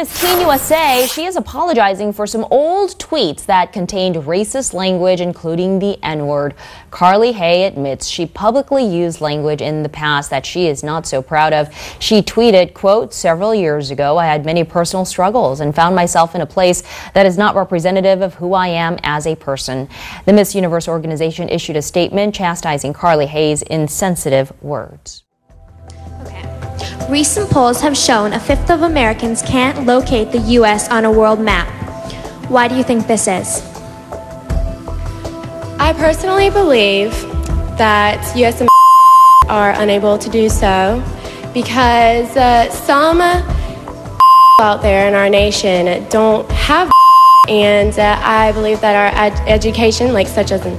famous Teen USA, she is apologizing for some old tweets that contained racist language, including the N-word. Carly Hay admits she publicly used language in the past that she is not so proud of. She tweeted, quote, "Several years ago, I had many personal struggles and found myself in a place that is not representative of who I am as a person." The Miss Universe organization issued a statement chastising Carly Hay's insensitive words. Recent polls have shown a fifth of Americans can't locate the U.S. on a world map. Why do you think this is? I personally believe that U.S. are unable to do so because some out there in our nation don't have, and I believe that our education, like such as in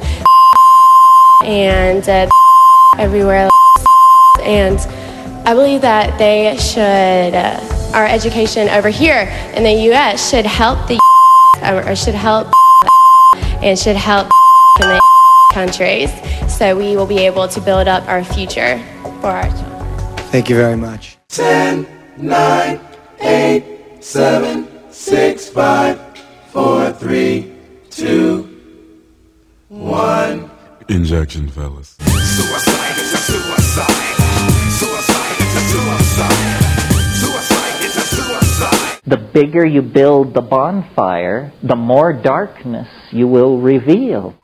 and everywhere, and I believe that they should, our education over here in the U.S. should help the or should help and should help in the countries, so we will be able to build up our future for our children. Thank you very much. 10, 9, 8, 7, 6, 5, 4, 3, 2, 1. Injection, fellas. Suicide is a suicide. Suicide is a suicide. Suicide is a suicide. The bigger you build the bonfire, the more darkness you will reveal.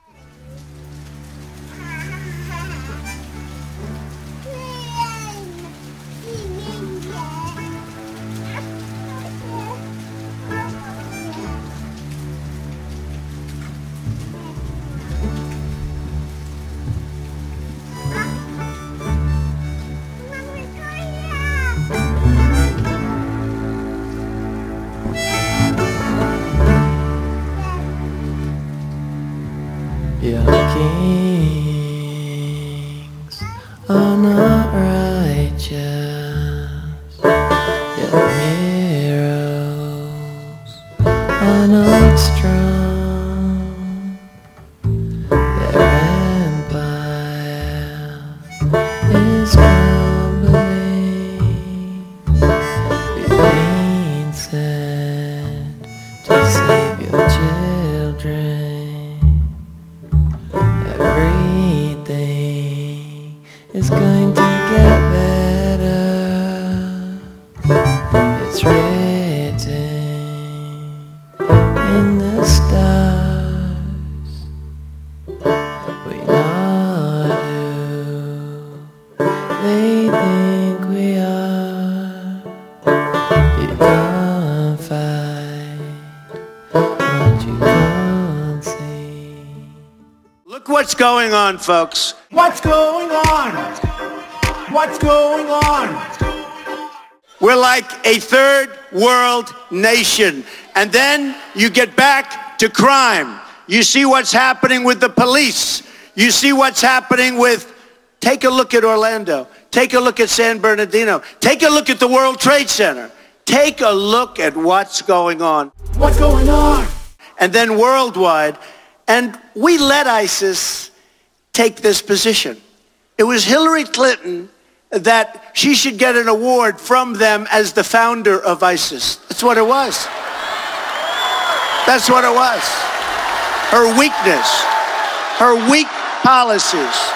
Your kings are not righteous. Your heroes are not strong. Their empire is crumbling. You've been sent to save your children. Everything is going to get better. It's written in the stars. We know who they think we are. You can't fight what you can't see. Look what's going on, folks. What's going on? What's going on? We're like a third world nation. And then you get back to crime. You see what's happening with the police. You see what's happening with, take a look at Orlando. Take a look at San Bernardino. Take a look at the World Trade Center. Take a look at what's going on. What's going on? And then worldwide. And we let ISIS take this position. It was Hillary Clinton that she should get an award from them as the founder of ISIS. That's what it was. That's what it was. Her weakness, her weak policies.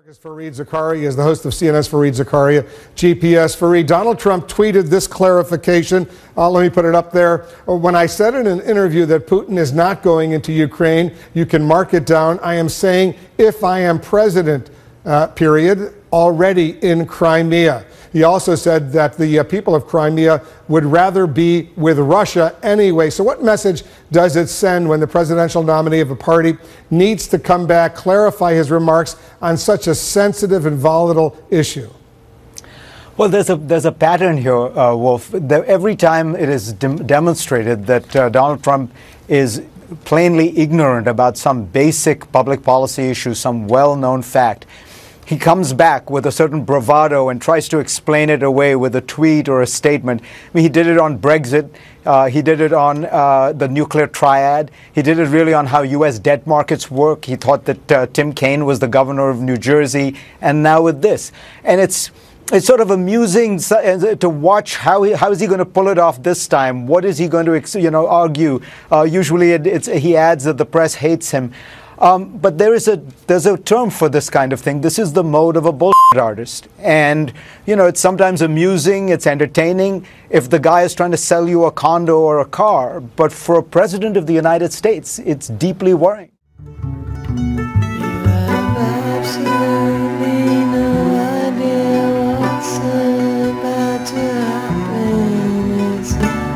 Marcus Fareed Zakaria is the host of CNN's Fareed Zakaria, GPS. Fareed, Donald Trump tweeted this clarification. Let me put it up there. When I said in an interview that Putin is not going into Ukraine, you can mark it down. I am saying if I am president, period, already in Crimea. He also said that the people of Crimea would rather be with Russia anyway. So what message does it send when the presidential nominee of a party needs to come back, clarify his remarks on such a sensitive and volatile issue? Well, there's a pattern here, Wolf. Every time it is demonstrated that Donald Trump is plainly ignorant about some basic public policy issue, some well-known fact, he comes back with a certain bravado and tries to explain it away with a tweet or a statement. I mean, he did it on Brexit. He did it on the nuclear triad. He did it really on how U.S. debt markets work. He thought that Tim Kaine was the governor of New Jersey. And now with this. And it's sort of amusing to watch how is he going to pull it off this time? What is he going to argue? Usually he adds that the press hates him. But there's a term for this kind of thing. This is the mode of a bullshit artist. And, it's sometimes amusing, it's entertaining if the guy is trying to sell you a condo or a car. But for a president of the United States, it's deeply worrying. You have absolutely no idea what's about to happen. It's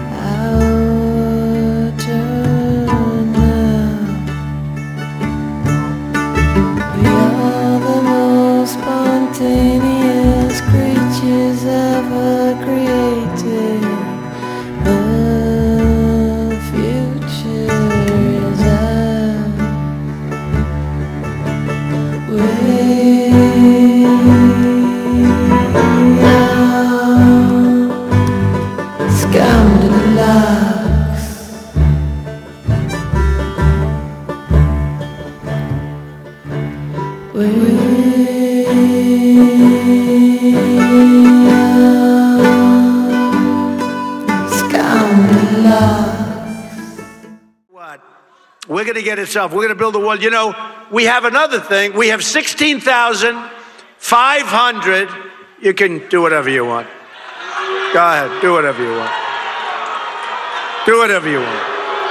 our turn now. We are the most spontaneous creatures ever created. The future is ours. We are scandalous. What? We're going to get it solved. We're going to build a wall. We have another thing. We have 16,500. You can do whatever you want. Go ahead. Do whatever you want. Do whatever you want.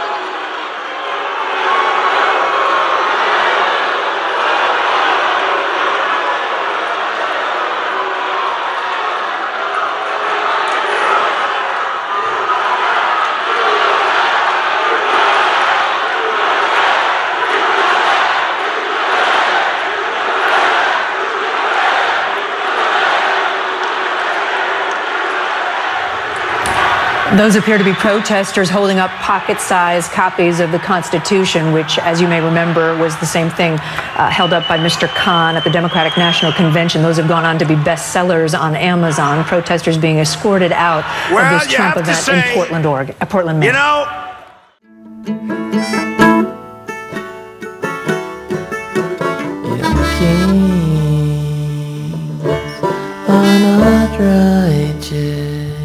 Those appear to be protesters holding up pocket-sized copies of the Constitution, which, as you may remember, was the same thing held up by Mr. Khan at the Democratic National Convention. Those have gone on to be bestsellers on Amazon. Protesters being escorted out of this Trump event in Portland, Oregon, Portland, Maine. Not righteous.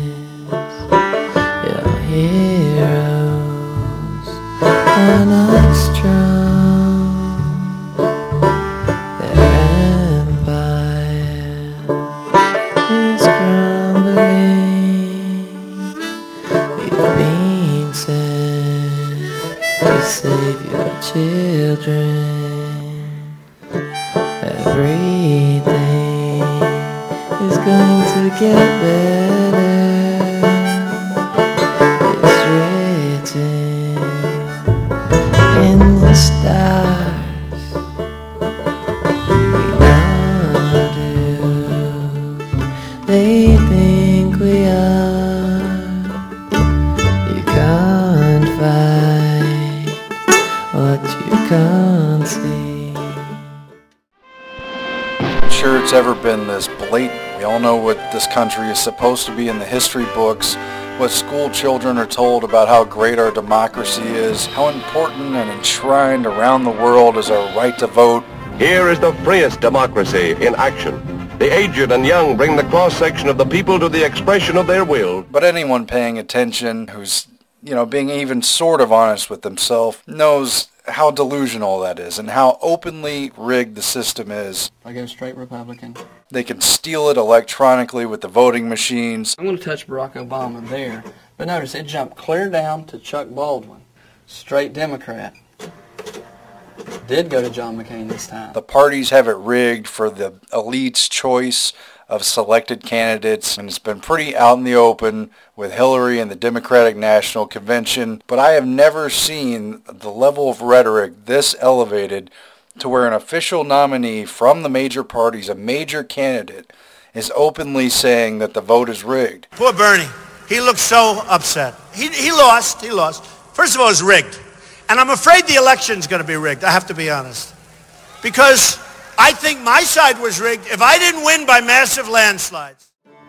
Heroes are not strong. Their empire is crumbling. We've been sent to save your children. Everything is going to get better. In the stars, we are doomed. They think we are. You can't fight what you can't see. I'm sure it's ever been this blatant. We all know what this country is supposed to be in the history books. What school children are told about how great our democracy is, how important and enshrined around the world is our right to vote. Here is the freest democracy in action. The aged and young bring the cross-section of the people to the expression of their will. But anyone paying attention who's, being even sort of honest with themselves knows how delusional that is and how openly rigged the system is. I go straight Republican. They can steal it electronically with the voting machines. I'm going to touch Barack Obama there, but notice it jumped clear down to Chuck Baldwin, straight Democrat. Did go to John McCain this time. The parties have it rigged for the elite's choice of selected candidates, and it's been pretty out in the open with Hillary and the Democratic National Convention, but I have never seen the level of rhetoric this elevated to where an official nominee from the major parties, a major candidate, is openly saying that the vote is rigged. Poor Bernie. He looked so upset. He lost. First of all, it's rigged. And I'm afraid the election's going to be rigged, I have to be honest. Because I think my side was rigged if I didn't win by massive landslides.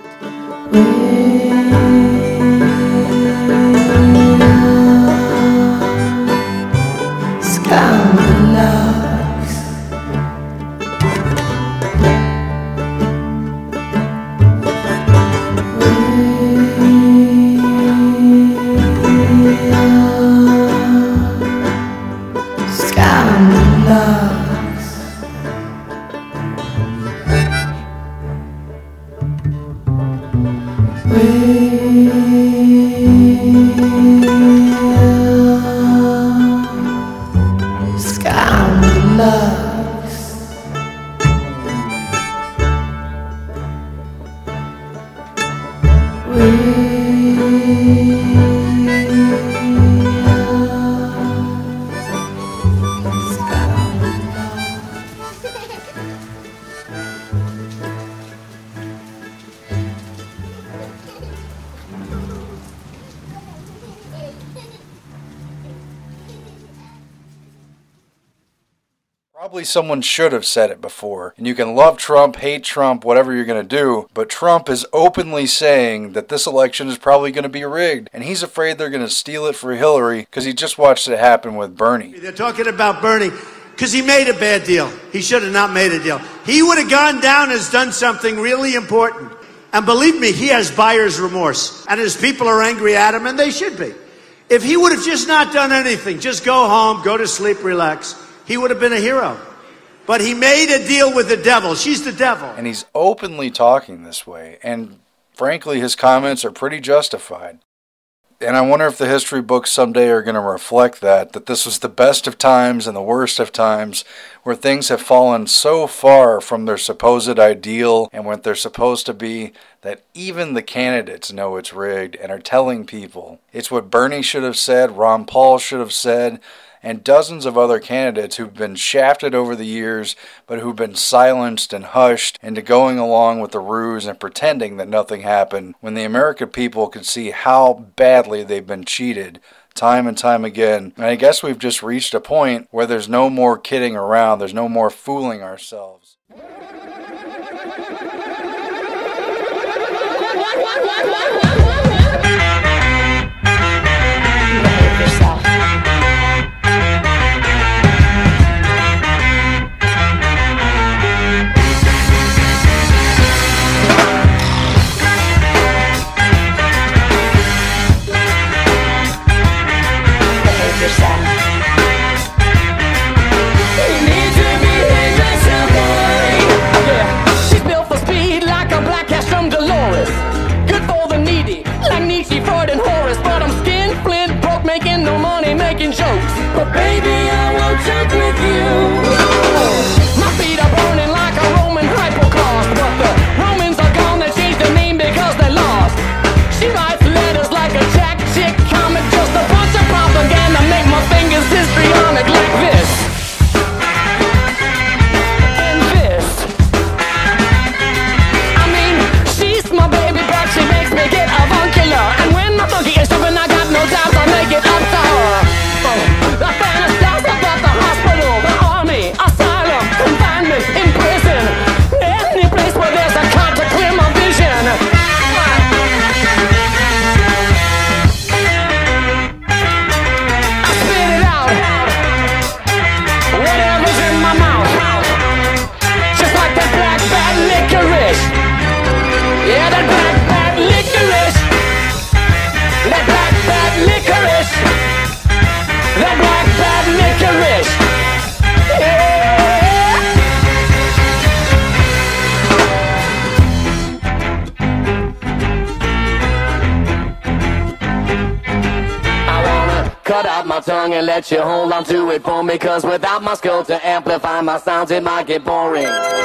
Probably someone should have said it before. And you can love Trump, hate Trump, whatever you're going to do, but Trump is openly saying that this election is probably going to be rigged. And he's afraid they're going to steal it for Hillary because he just watched it happen with Bernie. They're talking about Bernie because he made a bad deal. He should have not made a deal. He would have gone down and done something really important. And believe me, he has buyer's remorse. And his people are angry at him, and they should be. If he would have just not done anything, just go home, go to sleep, relax, he would have been a hero. But he made a deal with the devil. She's the devil. And he's openly talking this way. And frankly, his comments are pretty justified. And I wonder if the history books someday are going to reflect that this was the best of times and the worst of times, where things have fallen so far from their supposed ideal and what they're supposed to be that even the candidates know it's rigged and are telling people. It's what Bernie should have said, Ron Paul should have said, and dozens of other candidates who've been shafted over the years, but who've been silenced and hushed into going along with the ruse and pretending that nothing happened, when the American people could see how badly they've been cheated time and time again. And I guess we've just reached a point where there's no more kidding around, there's no more fooling ourselves. But baby, I won't joke with you. My feet are burning like a Roman hypoclaust, but the Romans are gone, they changed their name because they lost. She writes letters like a jack chick comic, just a bunch of propaganda, make my fingers histrionic like this. And this. I mean, she's my baby, but she makes me get avuncular. And when my boogie is open, I got no doubt I'll make it up to her. I fantasize about the hospital. cut out my tongue and let you hold on to it for me, cause without my skull to amplify my sounds it might get boring.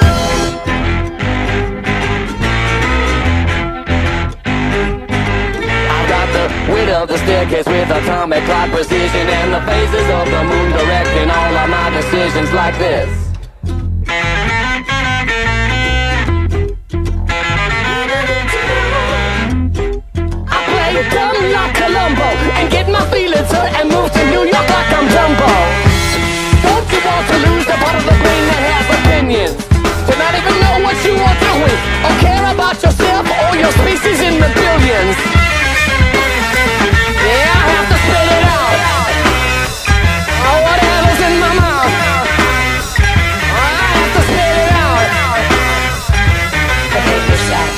I've got the width of the staircase with atomic clock precision, and the phases of the moon directing all of my decisions like this. Dumb like Columbo and get my feelings hurt and move to New York like I'm Dumbo. Don't you want to lose the part of the brain that has opinions, to not even know what you are doing or care about yourself or your species in the billions? Yeah, I have to spit it out. Oh, whatever's in my mouth, I have to spit it out. I hate this shot.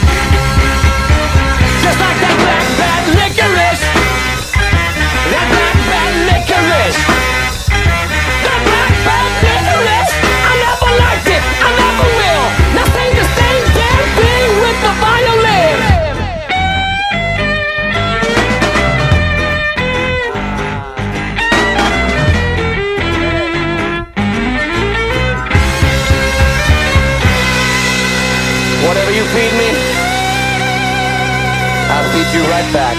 Just like that black bad licorice. That black bad licorice. That black bad licorice. I never liked it. I never will. Now sing the same damn thing with the violin. Whatever you feed me, I'll feed you right back.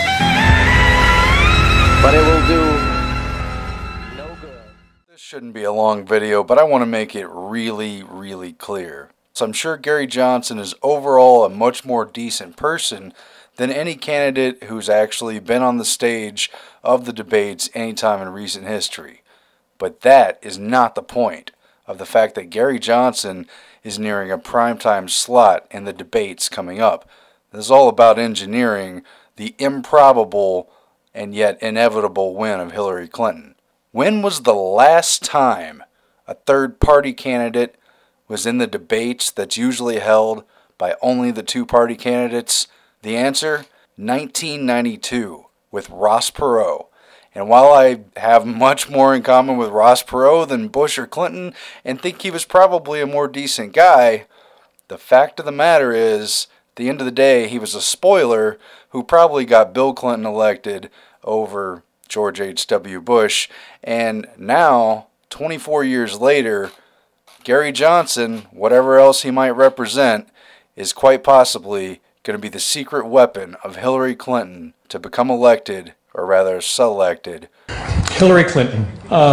But it will do no good. This shouldn't be a long video, but I want to make it really, really clear. So I'm sure Gary Johnson is overall a much more decent person than any candidate who's actually been on the stage of the debates anytime in recent history. But that is not the point of the fact that Gary Johnson is nearing a primetime slot in the debates coming up. This is all about engineering the improbable and yet inevitable win of Hillary Clinton. When was the last time a third-party candidate was in the debates that's usually held by only the two-party candidates? The answer, 1992, with Ross Perot. And while I have much more in common with Ross Perot than Bush or Clinton, and think he was probably a more decent guy, the fact of the matter is, at the end of the day, he was a spoiler who probably got Bill Clinton elected over George H.W. Bush. And now, 24 years later, Gary Johnson, whatever else he might represent, is quite possibly going to be the secret weapon of Hillary Clinton to become elected, or rather selected. Hillary Clinton,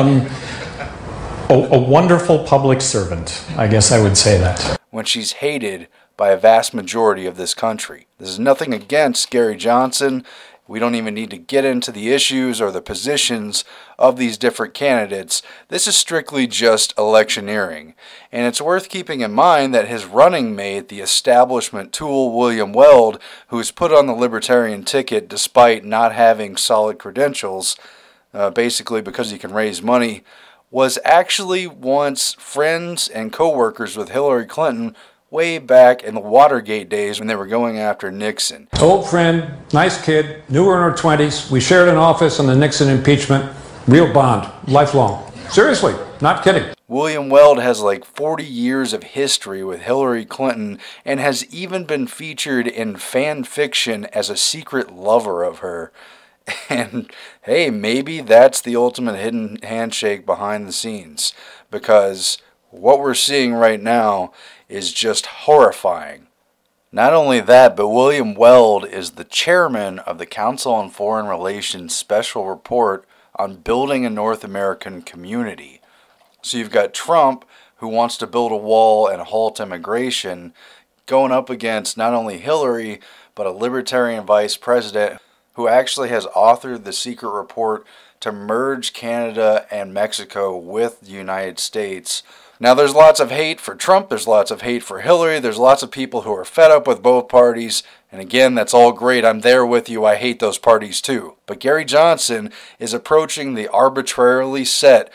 a wonderful public servant, I guess I would say that. When she's hated by a vast majority of this country. This is nothing against Gary Johnson. We don't even need to get into the issues or the positions of these different candidates. This is strictly just electioneering. And it's worth keeping in mind that his running mate, the establishment tool William Weld, who was put on the Libertarian ticket despite not having solid credentials, basically because he can raise money, was actually once friends and co-workers with Hillary Clinton way back in the Watergate days when they were going after Nixon. Old friend, nice kid, knew her in her 20s. We shared an office on the Nixon impeachment. Real bond, lifelong. Seriously, not kidding. William Weld has like 40 years of history with Hillary Clinton and has even been featured in fan fiction as a secret lover of her. And hey, maybe that's the ultimate hidden handshake behind the scenes, because what we're seeing right now is just horrifying. Not only that, but William Weld is the chairman of the Council on Foreign Relations Special Report on Building a North American Community. So you've got Trump, who wants to build a wall and halt immigration, going up against not only Hillary, but a libertarian vice president who actually has authored the secret report to merge Canada and Mexico with the United States. Now, there's lots of hate for Trump, there's lots of hate for Hillary, there's lots of people who are fed up with both parties, and again, that's all great, I'm there with you, I hate those parties too. But Gary Johnson is approaching the arbitrarily set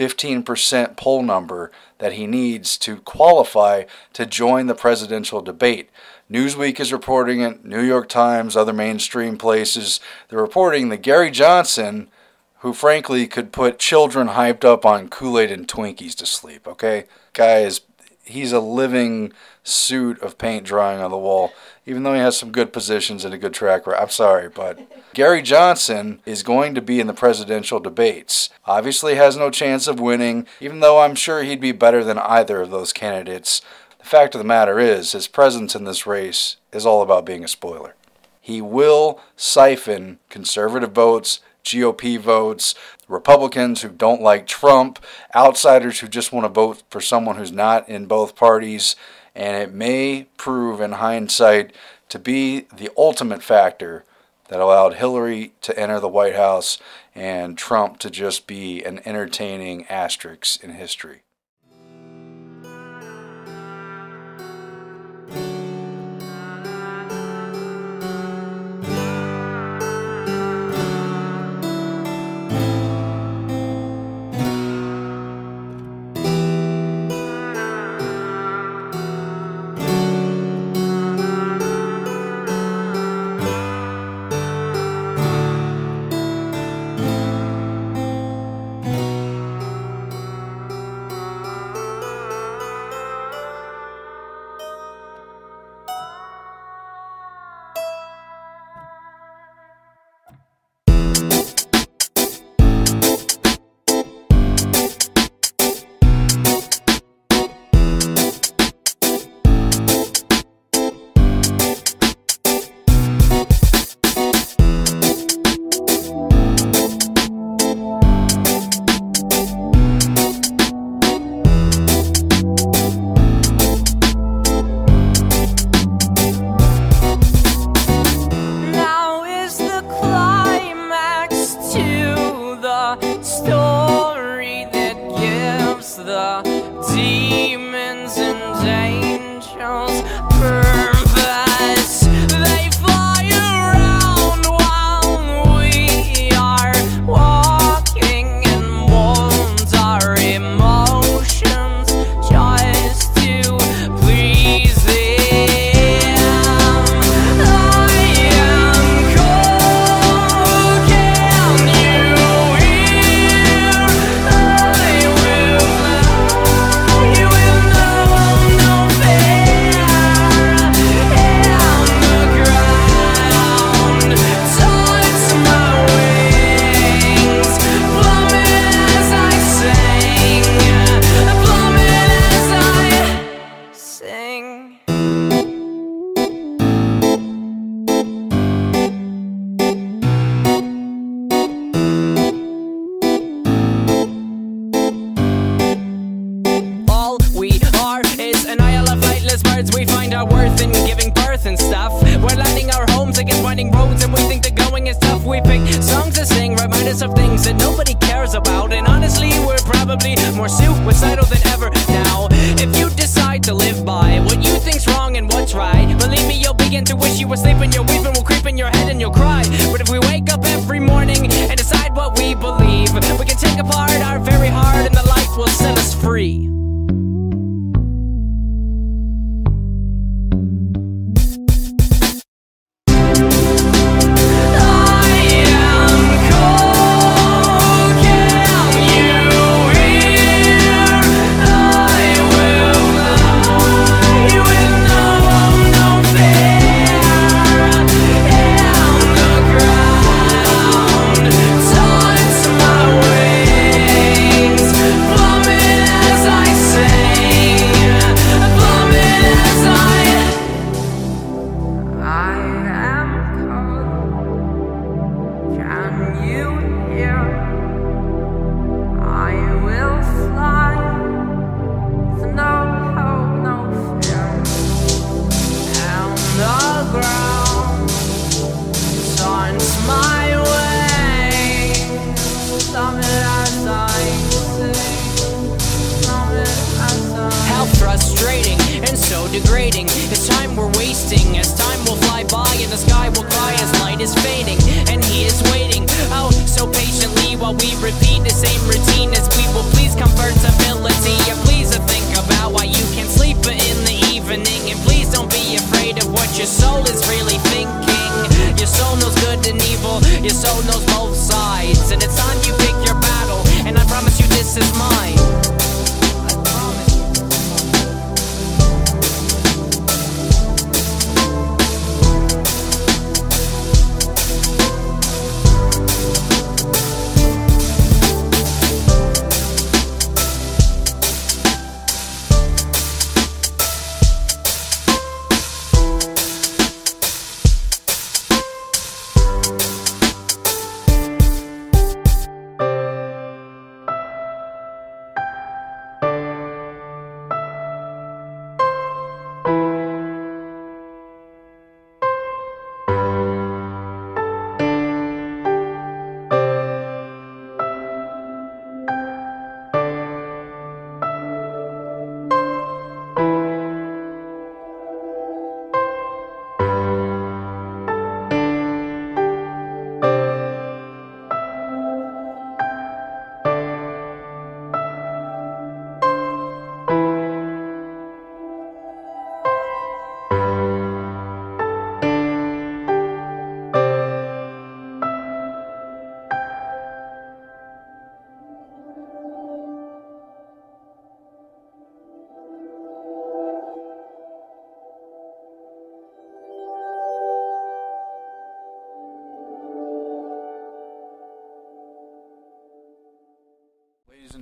15% poll number that he needs to qualify to join the presidential debate. Newsweek is reporting it, New York Times, other mainstream places, they're reporting that Gary Johnson, who frankly could put children hyped up on Kool-Aid and Twinkies to sleep, okay? Guy is he's a living suit of paint drying on the wall, even though he has some good positions and a good track record. I'm sorry, but Gary Johnson is going to be in the presidential debates. Obviously has no chance of winning, even though I'm sure he'd be better than either of those candidates. The fact of the matter is, his presence in this race is all about being a spoiler. He will siphon conservative votes, GOP votes, Republicans who don't like Trump, outsiders who just want to vote for someone who's not in both parties, and it may prove in hindsight to be the ultimate factor that allowed Hillary to enter the White House and Trump to just be an entertaining asterisk in history.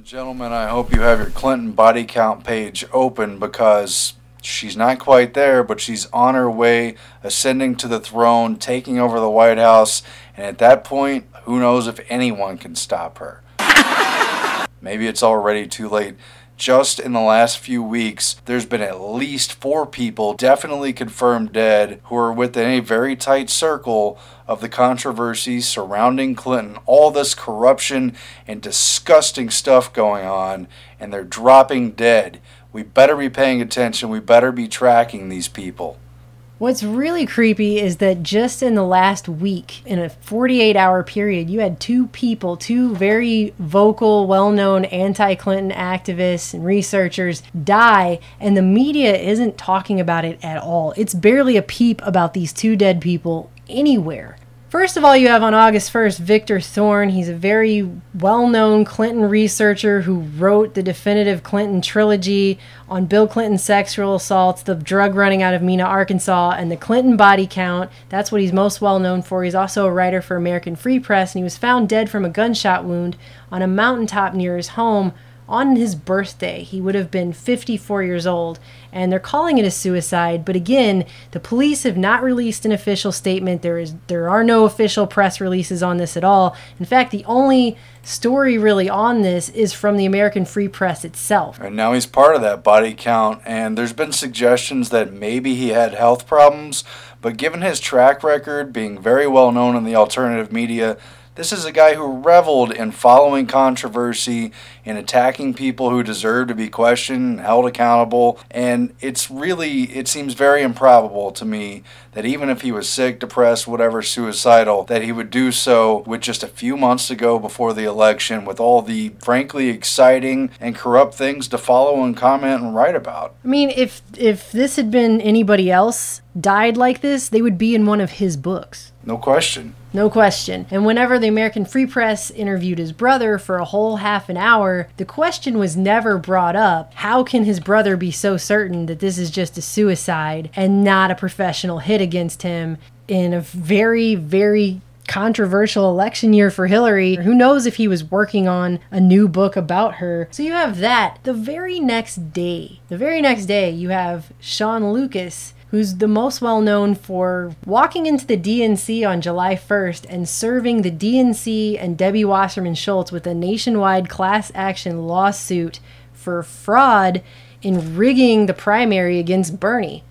and gentlemen, I hope you have your Clinton body count page open because she's not quite there, but she's on her way, ascending to the throne, taking over the White House, and at that point, who knows if anyone can stop her. Maybe it's already too late. Just in the last few weeks, there's been at least 4 people definitely confirmed dead who are within a very tight circle of the controversy surrounding Clinton. All this corruption and disgusting stuff going on, and they're dropping dead. We better be paying attention. We better be tracking these people. What's really creepy is that just in the last week, in a 48-hour period, you had 2 people, 2 very vocal, well-known anti-Clinton activists and researchers die, and the media isn't talking about it at all. It's barely a peep about these 2 dead people anywhere. First of all, you have on August 1st, Victor Thorne. He's a very well-known Clinton researcher who wrote the definitive Clinton trilogy on Bill Clinton's sexual assaults, the drug running out of Mena, Arkansas, and the Clinton body count. That's what he's most well known for. He's also a writer for American Free Press, and he was found dead from a gunshot wound on a mountaintop near his home on his birthday. He would have been 54 years old, and they're calling it a suicide. But again, the police have not released an official statement. There are no official press releases on this at all. In fact, the only story really on this is from the American Free Press itself. And now he's part of that body count, and there's been suggestions that maybe he had health problems, but given his track record being very well known in the alternative media, this is a guy who reveled in following controversy and attacking people who deserve to be questioned and held accountable. And it seems very improbable to me that even if he was sick, depressed, whatever, suicidal, that he would do so with just a few months to go before the election, with all the frankly exciting and corrupt things to follow and comment and write about. I mean, if this had been anybody else died like this, they would be in one of his books. No question. No question. And whenever the American Free Press interviewed his brother for a whole half an hour, the question was never brought up, how can his brother be so certain that this is just a suicide and not a professional hit against him in a very, very controversial election year for Hillary? Who knows if he was working on a new book about her. So you have that. The very next day, you have Sean Lucas, who's the most well known for walking into the DNC on July 1st and serving the DNC and Debbie Wasserman Schultz with a nationwide class action lawsuit for fraud in rigging the primary against Bernie.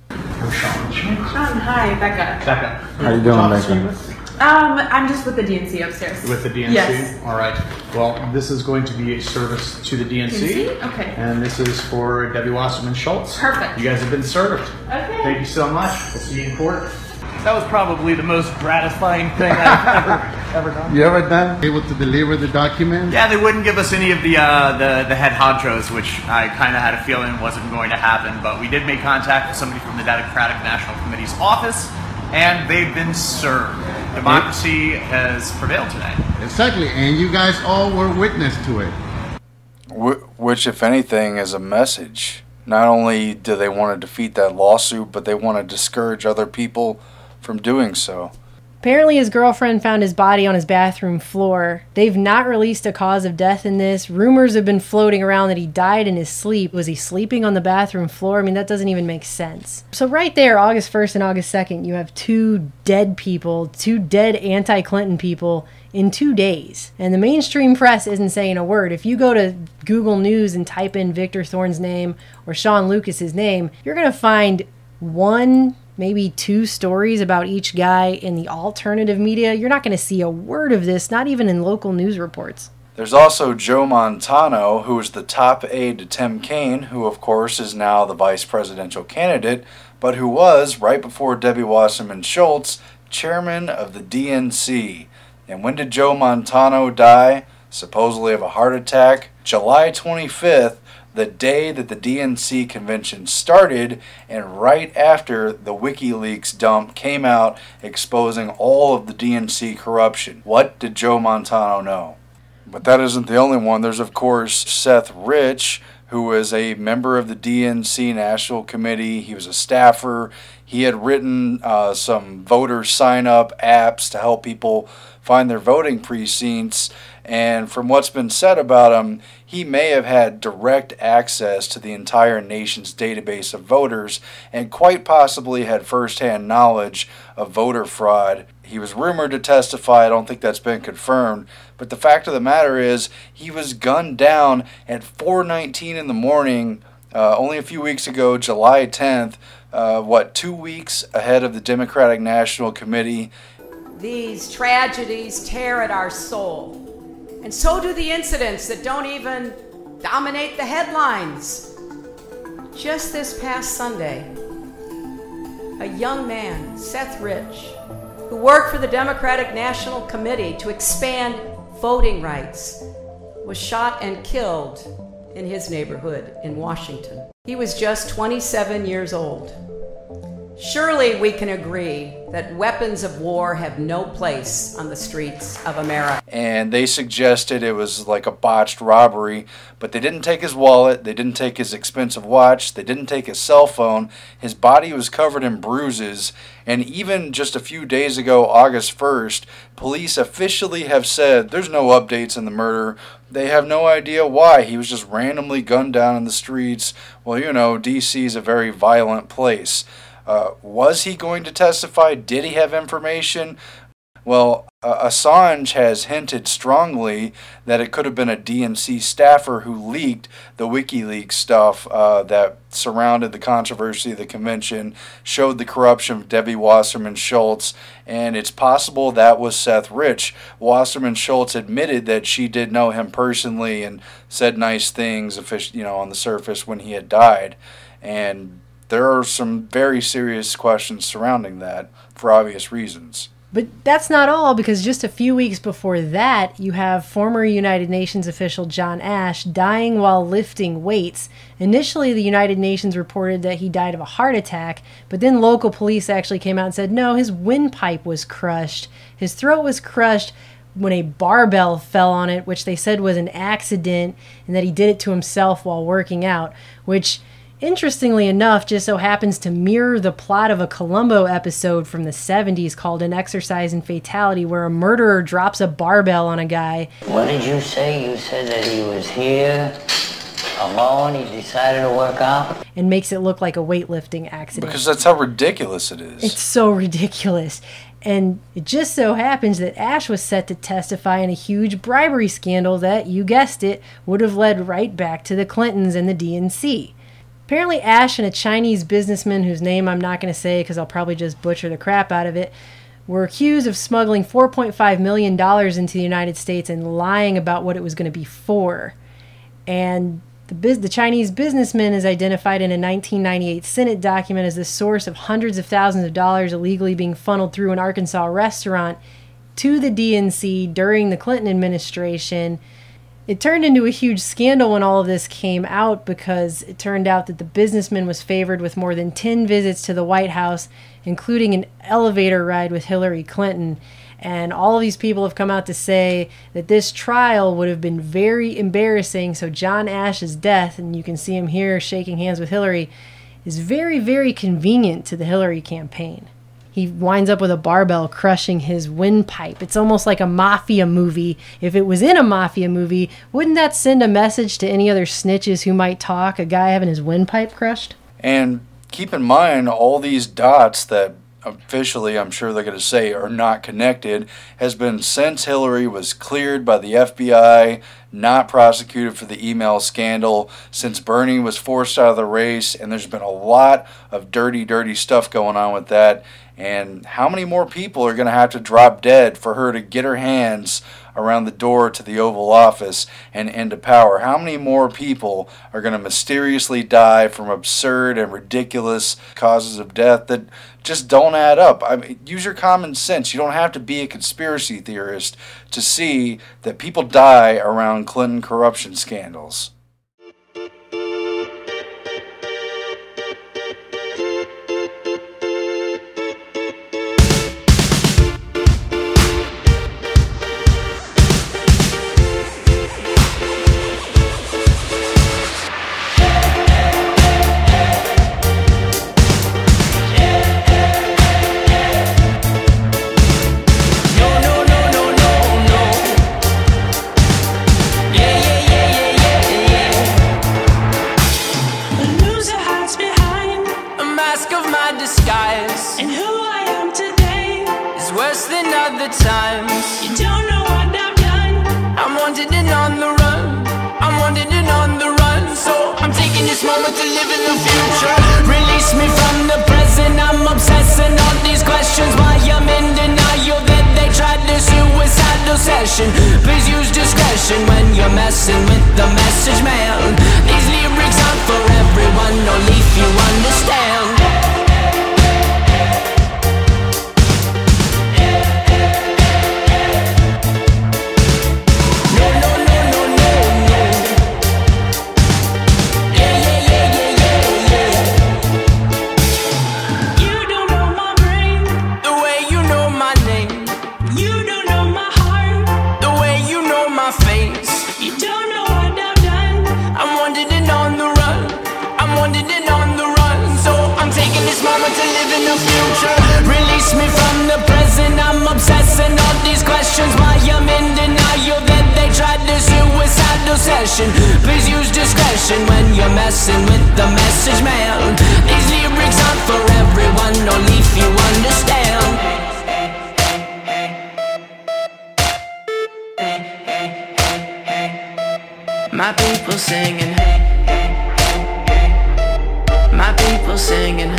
Hi, Becca. How you doing, Becca? I'm just with the DNC upstairs. With the DNC? Yes. All right. Well, this is going to be a service to the DNC. Okay. And this is for Debbie Wasserman Schultz. Perfect. You guys have been served. Okay. Thank you so much. We'll see you in court. That was probably the most gratifying thing I've ever done. You ever done able to deliver the document? Yeah, they wouldn't give us any of the head honchos, which I kind of had a feeling wasn't going to happen. But we did make contact with somebody from the Democratic National Committee's office, and they've been served. Democracy has prevailed tonight. Exactly, and you guys all were witness to it. Which, if anything, is a message. Not only do they want to defeat that lawsuit, but they want to discourage other people from doing so. Apparently his girlfriend found his body on his bathroom floor. They've not released a cause of death in this. Rumors have been floating around that he died in his sleep. Was he sleeping on the bathroom floor? I mean, that doesn't even make sense. So right there, August 1st and August 2nd, you have 2 dead people, 2 dead anti-Clinton people in 2 days. And the mainstream press isn't saying a word. If you go to Google News and type in Victor Thorne's name or Sean Lucas's name, you're going to find 1, maybe 2 stories about each guy in the alternative media. You're not going to see a word of this, not even in local news reports. There's also Joe Montano, who was the top aide to Tim Kaine, who of course is now the vice presidential candidate, but who was, right before Debbie Wasserman Schultz, chairman of the DNC. And when did Joe Montano die? Supposedly of a heart attack. July 25th, the day that the DNC convention started, and right after the WikiLeaks dump came out exposing all of the DNC corruption. What did Joe Montano know? But that isn't the only one. There's, of course, Seth Rich, who was a member of the DNC National Committee. He was a staffer. He had written some voter sign-up apps to help people find their voting precincts. And from what's been said about him, he may have had direct access to the entire nation's database of voters and quite possibly had firsthand knowledge of voter fraud. He was rumored to testify. I don't think that's been confirmed. But the fact of the matter is he was gunned down at 4:19 in the morning only a few weeks ago, July 10th, 2 weeks ahead of the Democratic National Committee. These tragedies tear at our soul. And so do the incidents that don't even dominate the headlines. Just this past Sunday, a young man, Seth Rich, who worked for the Democratic National Committee to expand voting rights, was shot and killed in his neighborhood in Washington. He was just 27 years old. Surely we can agree that weapons of war have no place on the streets of America. And they suggested it was like a botched robbery, but they didn't take his wallet, they didn't take his expensive watch, they didn't take his cell phone. His body was covered in bruises, and even just a few days ago, August 1st, police officially have said there's no updates in the murder. They have no idea why. He was just randomly gunned down in the streets. Well, you know, D.C. is a very violent place. Was he going to testify? Did he have information? Well, Assange has hinted strongly that it could have been a DNC staffer who leaked the WikiLeaks stuff that surrounded the controversy of the convention, showed the corruption of Debbie Wasserman Schultz, and it's possible that was Seth Rich. Wasserman Schultz admitted that she did know him personally and said nice things, on the surface when he had died, and there are some very serious questions surrounding that for obvious reasons. But that's not all, because just a few weeks before that, you have former United Nations official John Ash dying while lifting weights. Initially, the United Nations reported that he died of a heart attack, but then local police actually came out and said, no, his windpipe was crushed. His throat was crushed when a barbell fell on it, which they said was an accident, and that he did it to himself while working out, which, interestingly enough, just so happens to mirror the plot of a Columbo episode from the 70s called An Exercise in Fatality, where a murderer drops a barbell on a guy. What did you say? You said that he was here alone, he decided to work out? And makes it look like a weightlifting accident. Because that's how ridiculous it is. It's so ridiculous. And it just so happens that Ash was set to testify in a huge bribery scandal that, you guessed it, would have led right back to the Clintons and the DNC. Apparently Ash and a Chinese businessman whose name I'm not going to say because I'll probably just butcher the crap out of it, were accused of smuggling $4.5 million into the United States and lying about what it was going to be for. And the Chinese businessman is identified in a 1998 Senate document as the source of hundreds of thousands of dollars illegally being funneled through an Arkansas restaurant to the DNC during the Clinton administration. It turned into a huge scandal when all of this came out, because it turned out that the businessman was favored with more than 10 visits to the White House, including an elevator ride with Hillary Clinton. And all of these people have come out to say that this trial would have been very embarrassing. So John Ash's death, and you can see him here shaking hands with Hillary, is very, very convenient to the Hillary campaign. He winds up with a barbell crushing his windpipe. It's almost like a mafia movie. If it was in a mafia movie, wouldn't that send a message to any other snitches who might talk? A guy having his windpipe crushed? And keep in mind, all these dots that officially I'm sure they're going to say are not connected has been since Hillary was cleared by the FBI, not prosecuted for the email scandal, since Bernie was forced out of the race, and there's been a lot of dirty, dirty stuff going on with that. And how many more people are going to have to drop dead for her to get her hands around the door to the Oval Office and into power? How many more people are going to mysteriously die from absurd and ridiculous causes of death that just don't add up? I mean, use your common sense. You don't have to be a conspiracy theorist to see that people die around Clinton corruption scandals. disguise. And who I am today is worse than other times. You don't know what I've done. I'm wanted and on the run. I'm wanted and on the run. So I'm taking this moment to live in the future. Release me from the present. I'm obsessing on these questions. Why I'm in denial that they tried their suicidal session. Please use discretion when you're messing with the message, man. These lyrics aren't for everyone, only if you understand. Release me from the present. I'm obsessing on these questions. Why I'm in denial that they tried their suicidal session. Please use discretion when you're messing with the message, man. These lyrics aren't for everyone, only if you understand. My people singing. My people singing.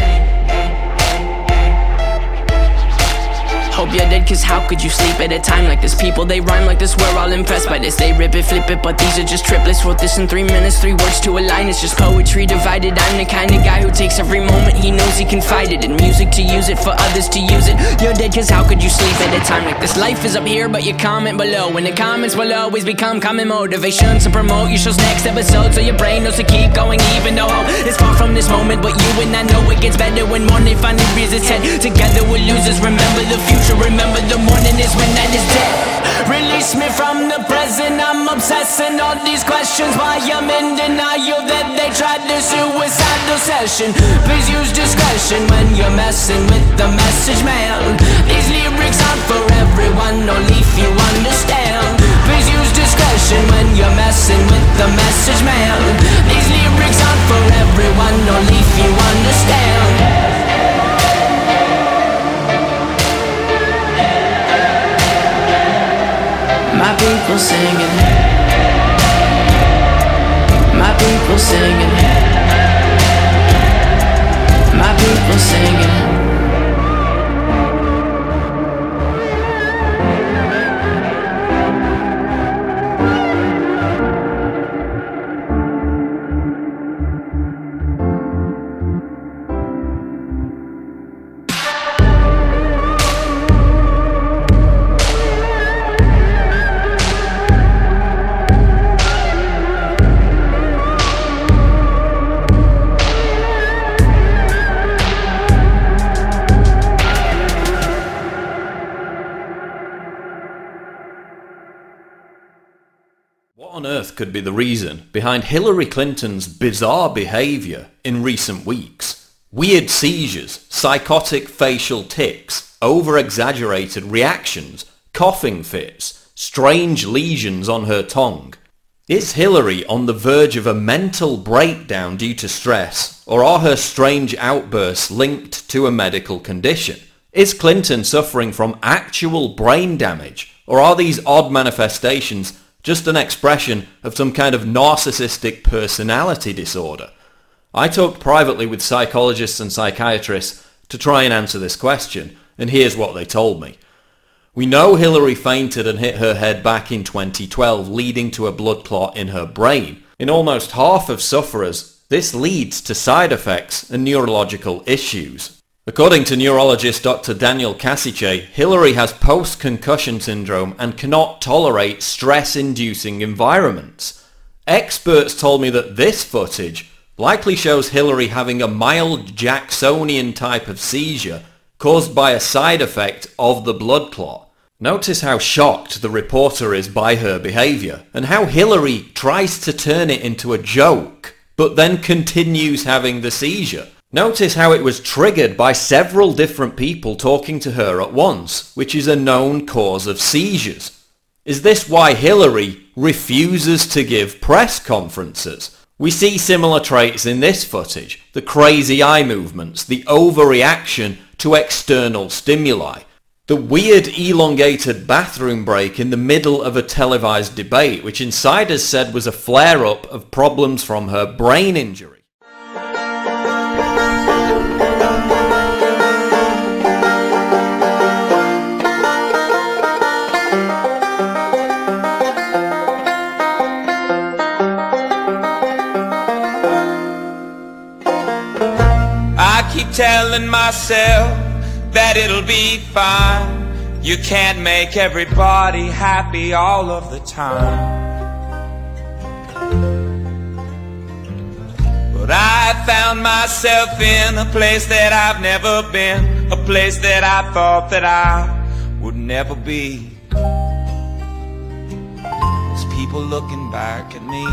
Hope you're dead, cause how could you sleep at a time like this? People, they rhyme like this, we're all impressed by this. They rip it, flip it, but these are just triplets. Wrote this in 3 minutes, 3 words to a line. It's just poetry divided. I'm the kind of guy who takes every moment he knows he can fight it. In music to use it, for others to use it. You're dead, cause how could you sleep at a time like this? Life is up here, but you comment below. And the comments will always become common motivation to promote your show's next episode. So your brain knows to keep going, even though it's far from this moment. But you and I know it gets better when morning finally rears its head. Together we're losers, remember the future. Remember the morning is when night is dead. Release me from the present. I'm obsessing on these questions. Why I'm in denial that they tried their suicidal session. Please use discretion when you're messing with the message, man. These lyrics aren't for everyone, only if you understand. Please use discretion when you're messing with the message, man. These lyrics aren't for everyone, only if you understand. My people singing. My people singing. My people singing. What on earth could be the reason behind Hillary Clinton's bizarre behaviour in recent weeks? Weird seizures, psychotic facial tics, over-exaggerated reactions, coughing fits, strange lesions on her tongue. Is Hillary on the verge of a mental breakdown due to stress, or are her strange outbursts linked to a medical condition? Is Clinton suffering from actual brain damage, or are these odd manifestations just an expression of some kind of narcissistic personality disorder? I talked privately with psychologists and psychiatrists to try and answer this question, and here's what they told me. We know Hillary fainted and hit her head back in 2012, leading to a blood clot in her brain. In almost half of sufferers, this leads to side effects and neurological issues. According to neurologist Dr. Daniel Kasiche, Hillary has post-concussion syndrome and cannot tolerate stress-inducing environments. Experts told me that this footage likely shows Hillary having a mild Jacksonian type of seizure caused by a side effect of the blood clot. Notice how shocked the reporter is by her behaviour, and how Hillary tries to turn it into a joke, but then continues having the seizure. Notice how it was triggered by several different people talking to her at once, which is a known cause of seizures. Is this why Hillary refuses to give press conferences? We see similar traits in this footage, the crazy eye movements, the overreaction to external stimuli, the weird elongated bathroom break in the middle of a televised debate, which insiders said was a flare-up of problems from her brain injury. I keep telling myself that it'll be fine. You can't make everybody happy all of the time. But I found myself in a place that I've never been, a place that I thought that I would never be. There's people looking back at me.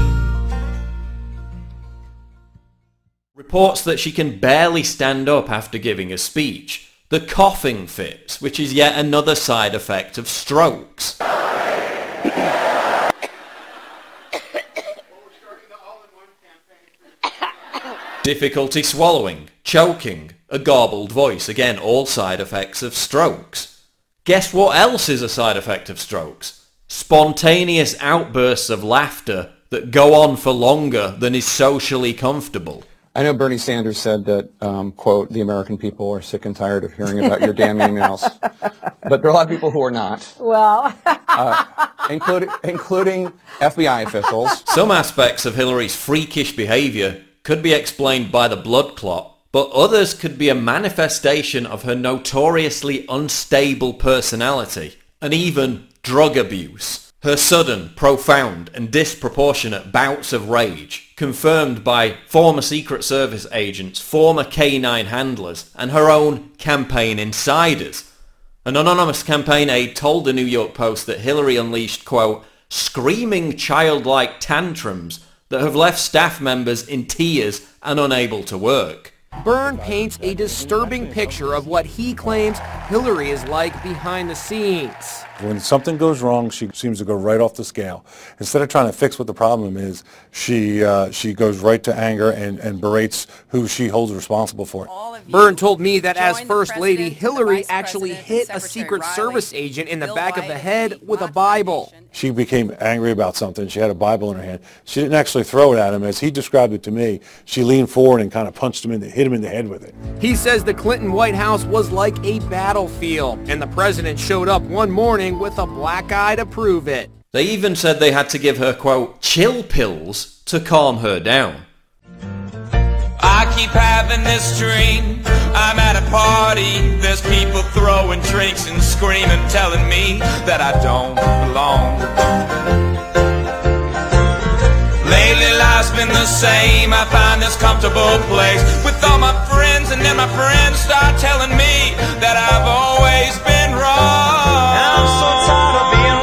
Reports that she can barely stand up after giving a speech. The coughing fits, which is yet another side effect of strokes. Difficulty swallowing, choking, a garbled voice, again all side effects of strokes. Guess what else is a side effect of strokes? Spontaneous outbursts of laughter that go on for longer than is socially comfortable. I know Bernie Sanders said that, quote, the American people are sick and tired of hearing about your damn emails. But there are a lot of people who are not. Well, including FBI officials. Some aspects of Hillary's freakish behavior could be explained by the blood clot, but others could be a manifestation of her notoriously unstable personality and even drug abuse. Her sudden, profound and disproportionate bouts of rage, confirmed by former Secret Service agents, former K-9 handlers, and her own campaign insiders. An anonymous campaign aide told the New York Post that Hillary unleashed, quote, screaming childlike tantrums that have left staff members in tears and unable to work. Byrne paints a disturbing picture of what he claims Hillary is like behind the scenes. When something goes wrong, she seems to go right off the scale. Instead of trying to fix what the problem is, she goes right to anger and berates who she holds responsible for it. Byrne told me that as First Lady, Hillary actually hit a Secret Service agent in the back of the head with a Bible. She became angry about something. She had a Bible in her hand. She didn't actually throw it at him. As he described it to me, she leaned forward and kind of punched him hit him in the head with it. He says the Clinton White House was like a battlefield, and the president showed up one morning with a black eye to prove it. They even said they had to give her, quote, chill pills to calm her down. I keep having this dream, I'm at a party, there's people throwing drinks and screaming, telling me that I don't belong. Lately life's been the same, I find this comfortable place with all my friends, and then my friends start telling me that I've always been wrong. I'm so tired of being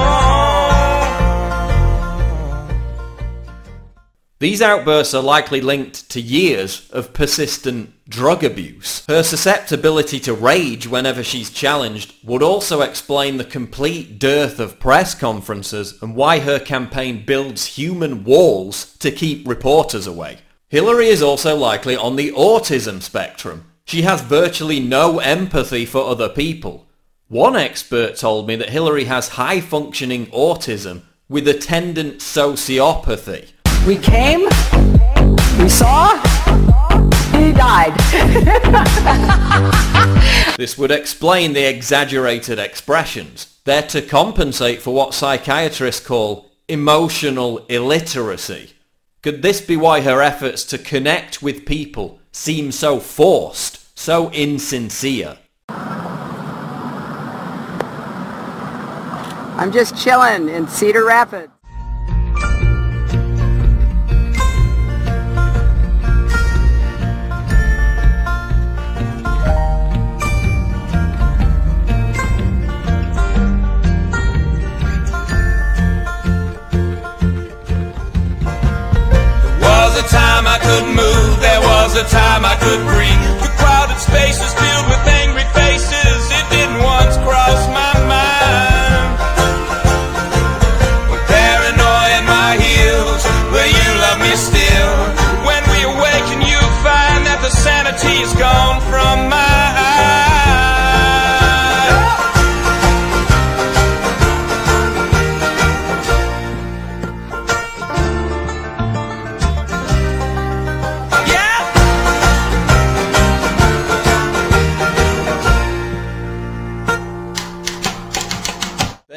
These outbursts are likely linked to years of persistent drug abuse. Her susceptibility to rage whenever she's challenged would also explain the complete dearth of press conferences and why her campaign builds human walls to keep reporters away. Hillary is also likely on the autism spectrum. She has virtually no empathy for other people. One expert told me that Hillary has high-functioning autism with attendant sociopathy. we came, we saw, he died. This would explain the exaggerated expressions. They're to compensate for what psychiatrists call emotional illiteracy. Could this be why her efforts to connect with people seem so forced, so insincere? I'm just chilling in Cedar Rapids. There was a time I could move, there was a time I could breathe. The crowded spaces filled with angry faces, it didn't once cross my mind. With paranoia in my heels, will you love me still?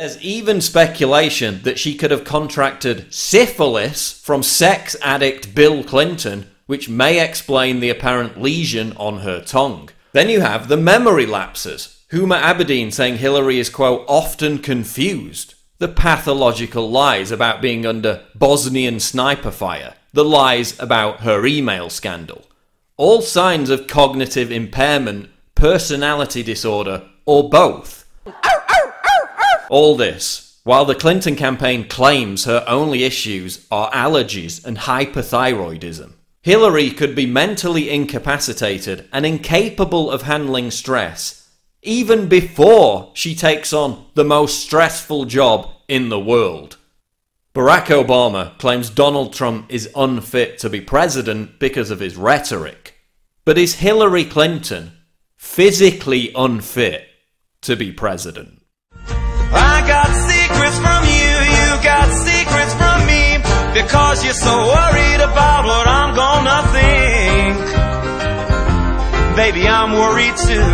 There's even speculation that she could have contracted syphilis from sex addict Bill Clinton, which may explain the apparent lesion on her tongue. Then you have the memory lapses. Huma Abedin saying Hillary is, quote, often confused. The pathological lies about being under Bosnian sniper fire. The lies about her email scandal. All signs of cognitive impairment, personality disorder, or both. All this, while the Clinton campaign claims her only issues are allergies and hyperthyroidism. Hillary could be mentally incapacitated and incapable of handling stress, even before she takes on the most stressful job in the world. Barack Obama claims Donald Trump is unfit to be president because of his rhetoric. But is Hillary Clinton physically unfit to be president? I got secrets from you, you got secrets from me. Because you're so worried about what I'm gonna think. Baby, I'm worried too.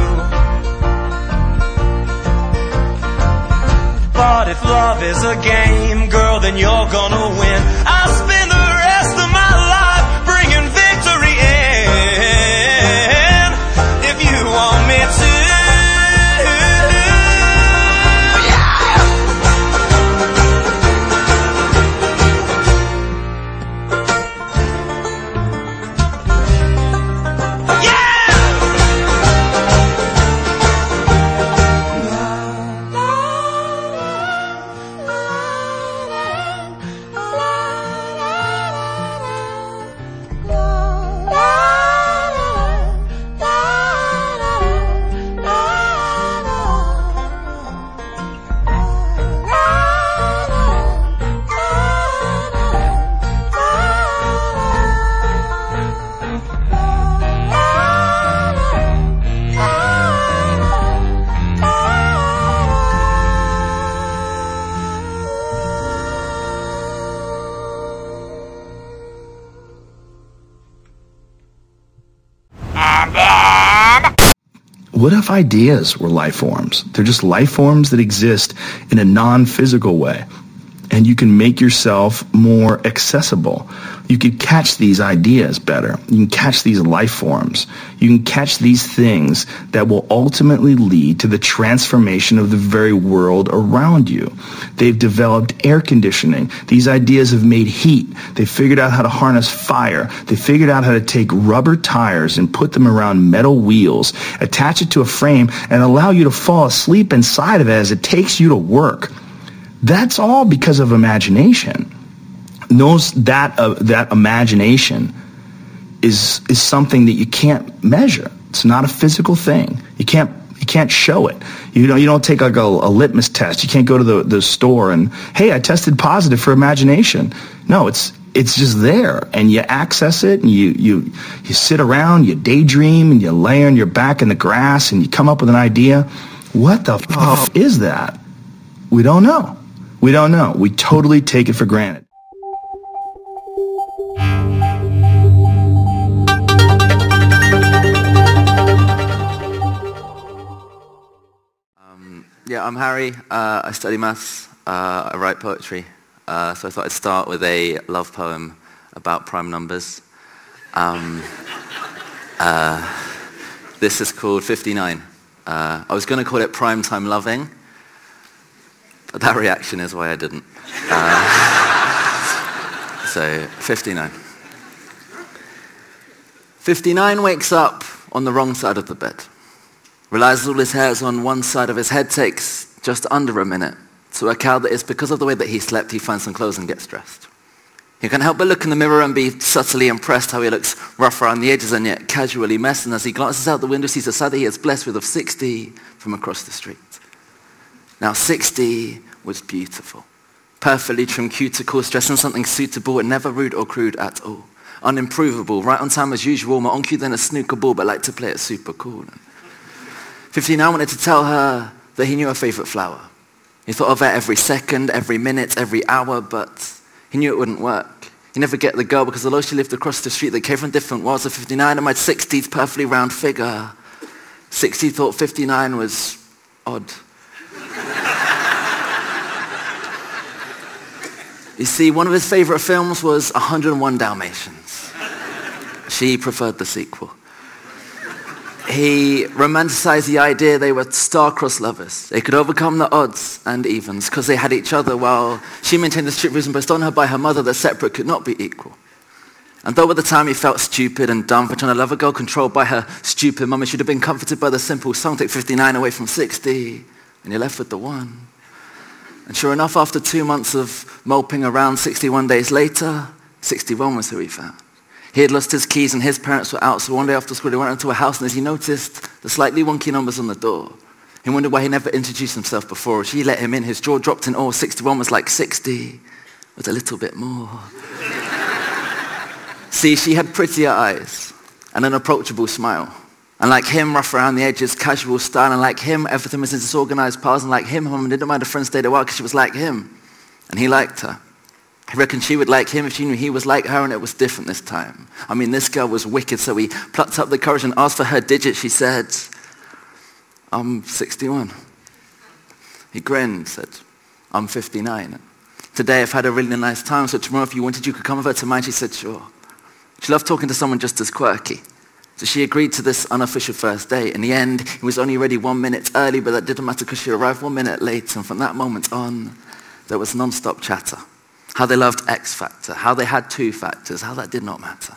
But if love is a game, girl, then you're gonna win. I'll spend the rest of my life bringing victory in. If you want me to. What if ideas were life forms? They're just life forms that exist in a non-physical way. And you can make yourself more accessible. You can catch these ideas better. You can catch these life forms. You can catch these things that will ultimately lead to the transformation of the very world around you. They've developed air conditioning. These ideas have made heat. They figured out how to harness fire. They figured out how to take rubber tires and put them around metal wheels, attach it to a frame, and allow you to fall asleep inside of it as it takes you to work. That's all because of imagination. That imagination is something that you can't measure. It's not a physical thing. You can't show it. You don't take like a litmus test. You can't go to the store and, hey, I tested positive for imagination. No, it's just there, and you access it, and you sit around, you daydream, and you lay on your back in the grass, and you come up with an idea. What the f*** is that? We don't know. We don't know. We totally take it for granted. Yeah, I'm Harry. I study maths. I write poetry. So I thought I'd start with a love poem about prime numbers. This is called 59. I was going to call it Primetime Loving, but that reaction is why I didn't. So 59. 59 wakes up on the wrong side of the bed. Realizes all his hair's on one side of his head, takes just under a minute to work out that it's because of the way that he slept he finds some clothes and gets dressed. He can't help but look in the mirror and be subtly impressed how he looks rough around the edges and yet casually messed, and as he glances out the window sees a sight that he is blessed with of 60 from across the street. Now 60 was beautiful. Perfectly trimmed cuticles, dressed in something suitable and never rude or crude at all. Unimprovable, right on time as usual, more on cue than a snooker ball, but liked to play it super cool. 59 wanted to tell her that he knew her favorite flower. He thought of her every second, every minute, every hour, but he knew it wouldn't work. He'd never get the girl because although she lived across the street, they came from different worlds. So 59 admired 60's perfectly round figure. 60 thought 59 was odd. You see, one of his favorite films was 101 Dalmatians. She preferred the sequel. He romanticized the idea they were star-crossed lovers. They could overcome the odds and evens because they had each other, while she maintained the strict rules imposed on her by her mother that separate could not be equal. And though at the time he felt stupid and dumb for trying to love a girl controlled by her stupid mum, he should have been comforted by the simple song, take 59 away from 60, and you're left with the one. And sure enough, after 2 months of moping around, 61 days later, 61 was who he found. He had lost his keys and his parents were out, so one day after school he went into a house, and as he noticed the slightly wonky numbers on the door, he wondered why he never introduced himself before. She let him in, his jaw dropped in awe. 61 was like 60, with a little bit more. See, she had prettier eyes and an approachable smile. And like him, rough around the edges, casual style. And like him, everything was in disorganized piles. And like him, her mum didn't mind a friend stayed a while because she was like him. And he liked her. He reckoned she would like him if she knew he was like her, and it was different this time. I mean, this girl was wicked, so he plucked up the courage and asked for her digit. She said, I'm 61. He grinned, said, I'm 59. Today I've had a really nice time, so tomorrow if you wanted, you could come over to mine. She said, sure. She loved talking to someone just as quirky. So she agreed to this unofficial first date. In the end, he was only ready 1 minute early, but that didn't matter because she arrived 1 minute late. And from that moment on, there was non-stop chatter. How they loved X Factor, how they had 2 factors, how that did not matter.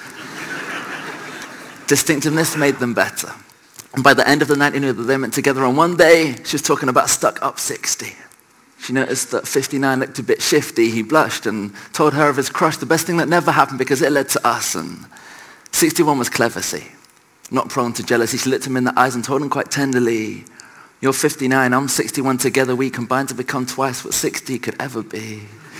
Distinctiveness made them better. And by the end of the night, he knew that they went together. On one day, she was talking about stuck up 60. She noticed that 59 looked a bit shifty. He blushed and told her of his crush, the best thing that never happened because it led to us. And 61 was clever, see, not prone to jealousy. She looked him in the eyes and told him quite tenderly, you're 59, I'm 61, together we combine to become twice what 60 could ever be.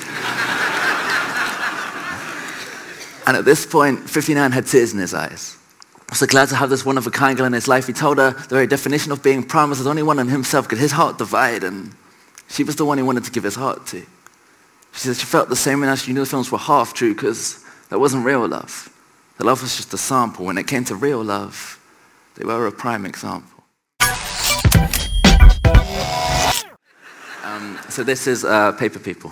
And at this point, 59 had tears in his eyes. I was so glad to have this one-of-a-kind girl in his life. He told her the very definition of being prime was that only one in himself could his heart divide, and she was the one he wanted to give his heart to. She said she felt the same way now. She knew the films were half true because that wasn't real love. The love was just a sample. When it came to real love, they were a prime example. So this is Paper People.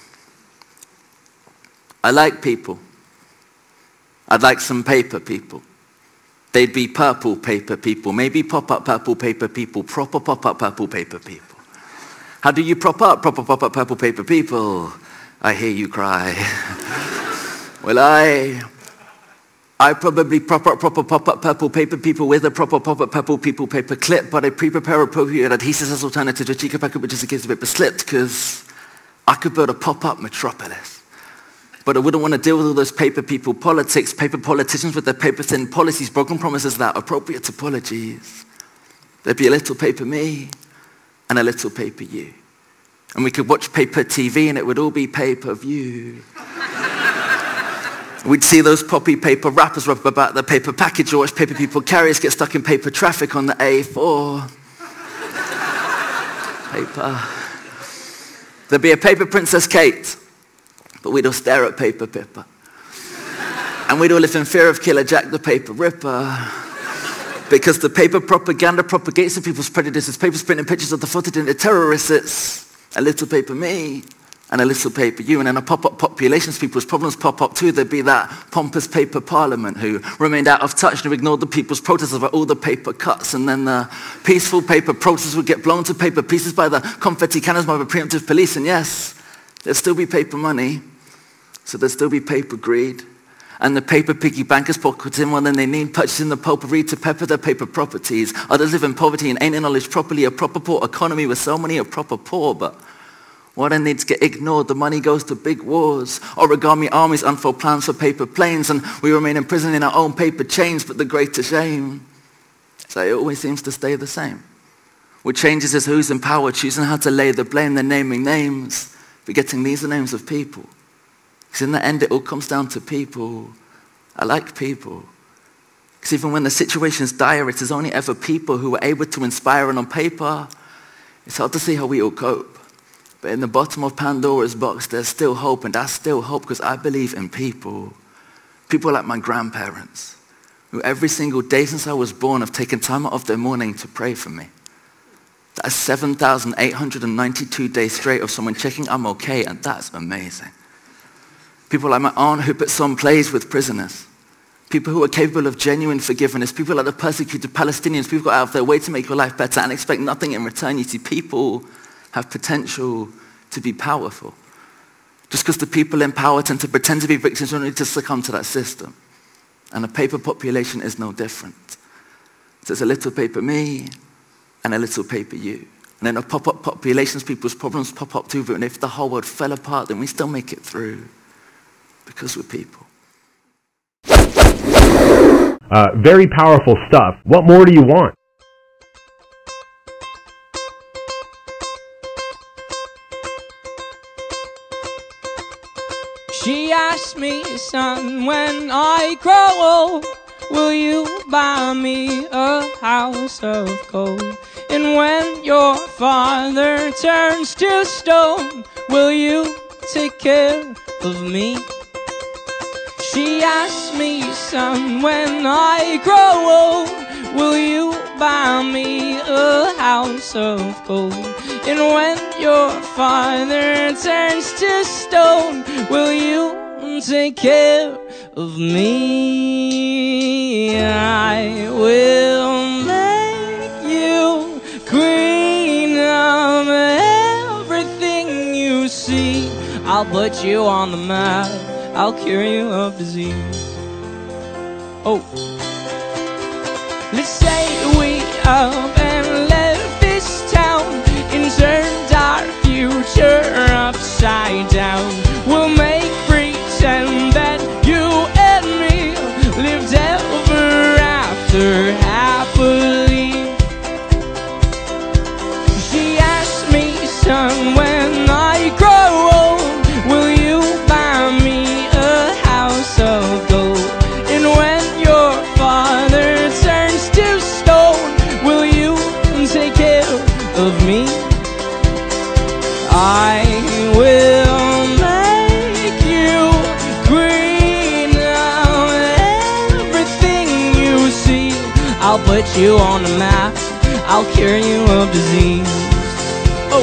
I like people. I'd like some paper people. They'd be purple paper people, maybe pop-up purple paper people, proper pop-up purple paper people. How do you prop up proper pop-up purple paper people? I hear you cry. Well, I probably prop up proper pop-up purple paper people with a proper pop-up purple people paper clip, but I prepare appropriate adhesives as alternative to a cheaper packet, which is in case the paper slipped, because I could build a pop-up metropolis. But I wouldn't want to deal with all those paper people politics, paper politicians with their paper-thin policies, broken promises that appropriate apologies. There'd be a little paper me and a little paper you. And we could watch paper TV and it would all be pay-per-view. We'd see those poppy paper rappers rap about the paper package, or watch paper people carriers get stuck in paper traffic on the A4. Paper. There'd be a paper Princess Kate, but we'd all stare at Paper Pippa. And we'd all live in fear of Killer Jack the Paper Ripper. Because the paper propaganda propagates in people's prejudices. Papers printing pictures of the photogenic terrorists. It's a little paper me and a little paper you. And in a pop-up populations, people's problems pop up too. There'd be that pompous paper parliament who remained out of touch and ignored the people's protests about all the paper cuts. And then the peaceful paper protests would get blown to paper pieces by the confetti cannons by the preemptive police. And yes, there'd still be paper money. So there'd still be paper greed. And the paper piggy bankers pocket in more than they need, purchasing the potpourri to pepper their paper properties. Others live in poverty and ain't acknowledged properly. A proper poor economy with so many are proper poor, but what needs get ignored. The money goes to big wars. Origami armies unfold plans for paper planes, and we remain imprisoned in our own paper chains. But the greater shame is that it always seems to stay the same. What changes is who's in power, choosing how to lay the blame. They're naming names, forgetting these are names of people. Because in the end, it all comes down to people. I like people. Because even when the situation's dire, it is only ever people who are able to inspire. And on paper, it's hard to see how we all cope. But in the bottom of Pandora's box, there's still hope. And that's still hope because I believe in people. People like my grandparents, who every single day since I was born have taken time out of their morning to pray for me. That's 7,892 days straight of someone checking I'm okay, and that's amazing. People like my aunt who puts on plays with prisoners. People who are capable of genuine forgiveness. People like the persecuted Palestinians. People go out of their way to make your life better and expect nothing in return. You see, people have potential to be powerful. Just because the people in power tend to pretend to be victims, don't need to succumb to that system. And a paper population is no different. So there's a little paper me and a little paper you. And in a pop-up populations, people's problems pop up too. And if the whole world fell apart, then we still make it through because we're people. Very powerful stuff. What more do you want? She asked me, son, when I grow old, will you buy me a house of gold? And when your father turns to stone, will you take care of me? She asked me, son, when I grow old, will you buy me a house of gold? And when your father turns to stone, will you take care of me? I will make you queen of everything you see. I'll put you on the map, I'll cure you of disease. Oh, let's say we up and left this town and turned our future upside down. We'll make pretend that you and me lived ever after happily. She asked me, son, when I grow old, will you buy me a house of gold? And when your father turns to stone, will you take care of me? I will make you queen of everything you see. I'll put you on the map, I'll cure you of disease. Oh,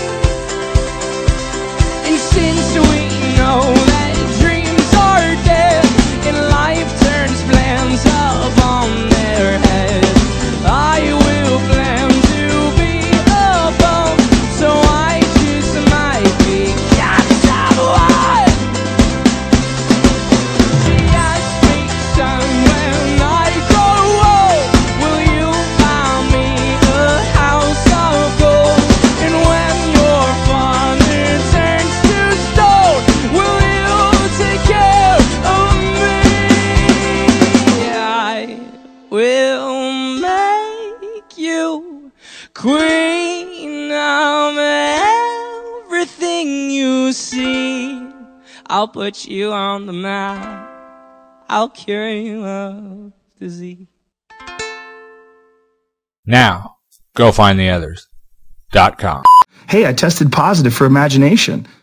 and since we know that dreams are dead and life turns plans up on their head, I will plan to be above, so I choose my big cats of life. She asked me, son, when I grow old, will you buy me a house of gold? And when your father turns to stone, will you take care of me? I will make you queen of everything you see. I'll put you on the map, I'll cure you of disease. Now, go find the others.com. Hey, I tested positive for imagination.